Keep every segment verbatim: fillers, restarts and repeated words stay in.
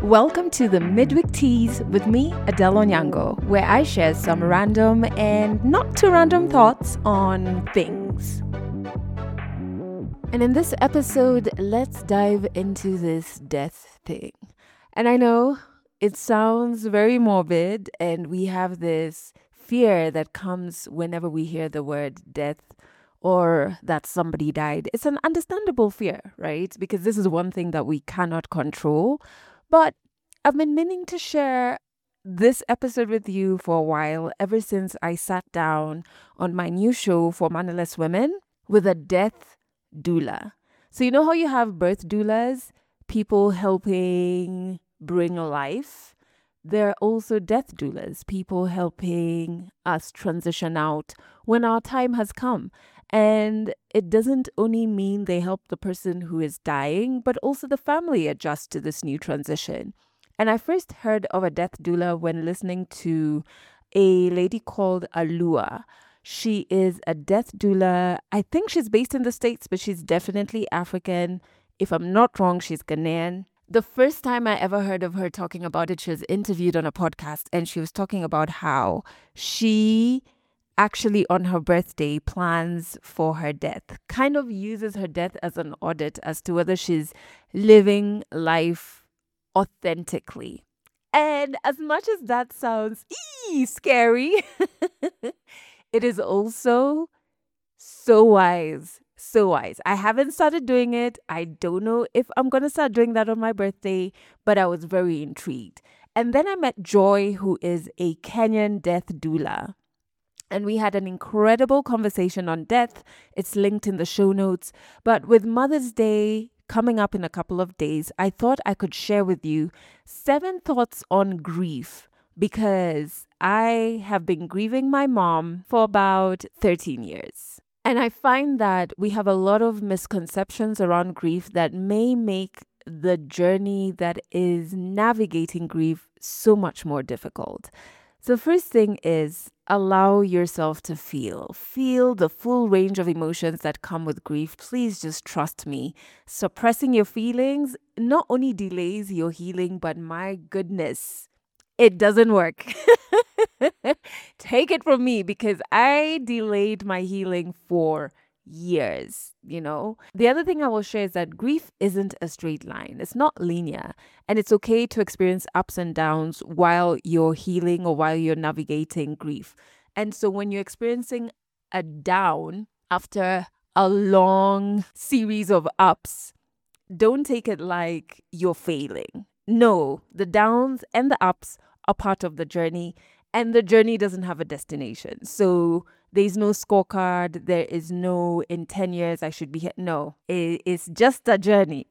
Welcome to the Midweek Teas with me, Adele Onyango, where I share some random and not too random thoughts on things. And in this episode, let's dive into this death thing. And I know it sounds very morbid, and we have this fear that comes whenever we hear the word death or that somebody died. It's an understandable fear, right? Because this is one thing that we cannot control. But I've been meaning to share this episode with you for a while, ever since I sat down on my new show for Manifest Women with a death doula. So you know how you have birth doulas, people helping bring life? There are also death doulas, people helping us transition out when our time has come. And it doesn't only mean they help the person who is dying, but also the family adjust to this new transition. And I first heard of a death doula when listening to a lady called Alua. She is a death doula. I think she's based in the States, but she's definitely African. If I'm not wrong, she's Ghanaian. The first time I ever heard of her talking about it, she was interviewed on a podcast, and she was talking about how she actually on her birthday plans for her death, kind of uses her death as an audit as to whether she's living life authentically. And as much as that sounds ee, scary, it is also so wise, so wise. I haven't started doing it. I don't know if I'm going to start doing that on my birthday, but I was very intrigued. And then I met Joy, who is a Kenyan death doula. And we had an incredible conversation on death. It's linked in the show notes. But with Mother's Day coming up in a couple of days, I thought I could share with you seven thoughts on grief, because I have been grieving my mom for about thirteen years. And I find that we have a lot of misconceptions around grief that may make the journey that is navigating grief so much more difficult. So the first thing is allow yourself to feel. Feel the full range of emotions that come with grief. Please just trust me. Suppressing your feelings not only delays your healing, but my goodness, it doesn't work. Take it from me, because I delayed my healing for years, you know. The other thing I will share is that grief isn't a straight line. It's not linear, and it's okay to experience ups and downs while you're healing or while you're navigating grief. And so when you're experiencing a down after a long series of ups, don't take it like you're failing. No, the downs and the ups are part of the journey, and the journey doesn't have a destination. So there's no scorecard. There is no in ten years I should be here. No, it, it's just a journey.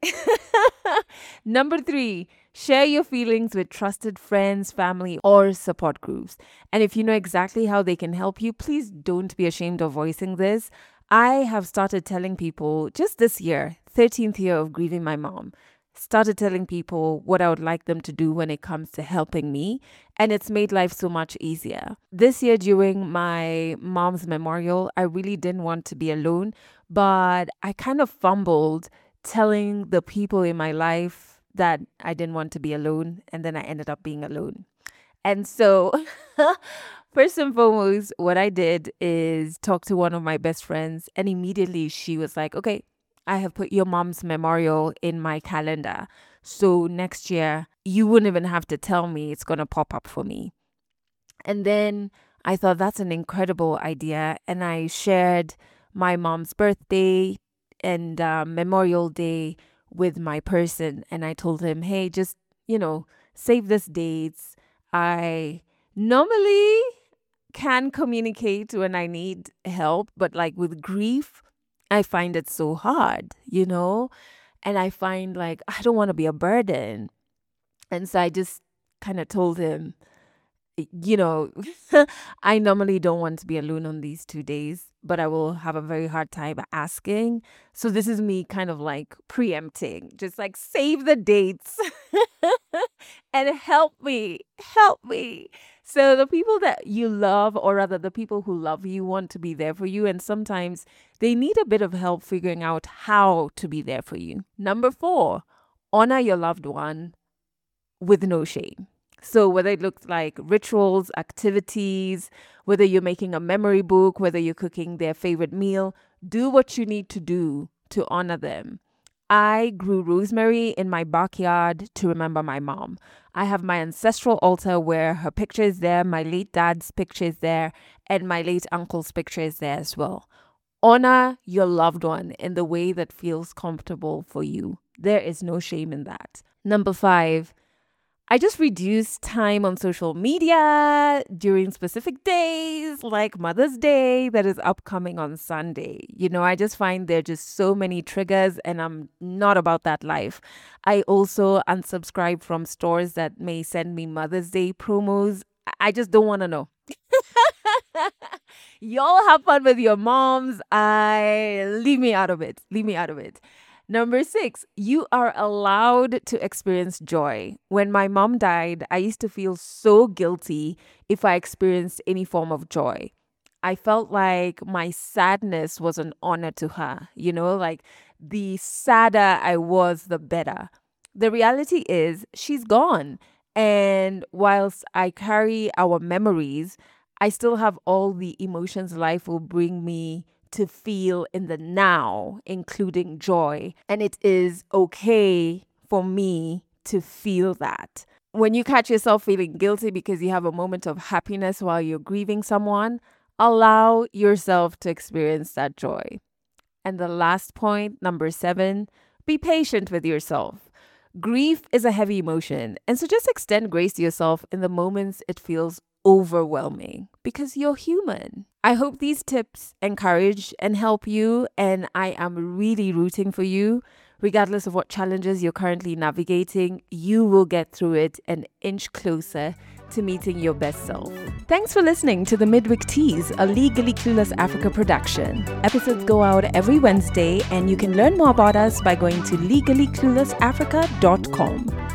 Number three, share your feelings with trusted friends, family, or support groups. And if you know exactly how they can help you, please don't be ashamed of voicing this. I have started telling people just this year, thirteenth year of grieving my mom, started telling people what I would like them to do when it comes to helping me. And it's made life so much easier. This year during my mom's memorial, I really didn't want to be alone, but I kind of fumbled telling the people in my life that I didn't want to be alone. And then I ended up being alone. And so first and foremost, what I did is talk to one of my best friends, and immediately she was like, okay, I have put your mom's memorial in my calendar. So next year, you wouldn't even have to tell me, it's going to pop up for me. And then I thought that's an incredible idea. And I shared my mom's birthday and uh, Memorial Day with my person. And I told him, hey, just, you know, save this dates. I normally can communicate when I need help, but like with grief, I find it so hard, you know, and I find like I don't want to be a burden. And so I just kind of told him, you know, I normally don't want to be alone on these two days, but I will have a very hard time asking. So this is me kind of like preempting, just like save the dates and help me, help me. So the people that you love, or rather the people who love you, want to be there for you. And sometimes they need a bit of help figuring out how to be there for you. Number four, honor your loved one with no shame. So whether it looks like rituals, activities, whether you're making a memory book, whether you're cooking their favorite meal, do what you need to do to honor them. I grew rosemary in my backyard to remember my mom. I have my ancestral altar where her picture is there, my late dad's picture is there, and my late uncle's picture is there as well. Honor your loved one in the way that feels comfortable for you. There is no shame in that. Number five, I just reduce time on social media during specific days like Mother's Day that is upcoming on Sunday. You know, I just find there are just so many triggers and I'm not about that life. I also unsubscribe from stores that may send me Mother's Day promos. I just don't want to know. Y'all have fun with your moms. I leave me out of it. Leave me out of it. Number six, you are allowed to experience joy. When my mom died, I used to feel so guilty if I experienced any form of joy. I felt like my sadness was an honor to her. You know, like the sadder I was, the better. The reality is she's gone. And whilst I carry our memories, I still have all the emotions life will bring me to feel in the now, including joy. And it is okay for me to feel that. When you catch yourself feeling guilty because you have a moment of happiness while you're grieving someone, allow yourself to experience that joy. And the last point, number seven, be patient with yourself. Grief is a heavy emotion, and so just extend grace to yourself in the moments it feels overwhelming because you're human. I hope these tips encourage and help you, and I am really rooting for you. Regardless of what challenges you're currently navigating, you will get through it an inch closer to meeting your best self. Thanks for listening to the Midweek Teas, a Legally Clueless Africa production. Episodes go out every Wednesday, and you can learn more about us by going to legally clueless africa dot com.